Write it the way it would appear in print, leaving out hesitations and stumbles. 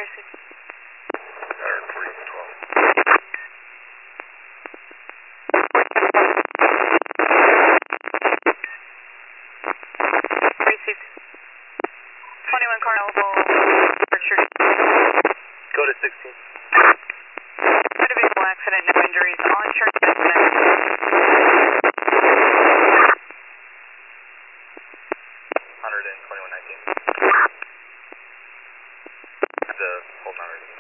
Clear 6. 21 Carnival, Richard. Go to 16. Motor vehicle accident, no injuries. On church business. 121.19. The hold on.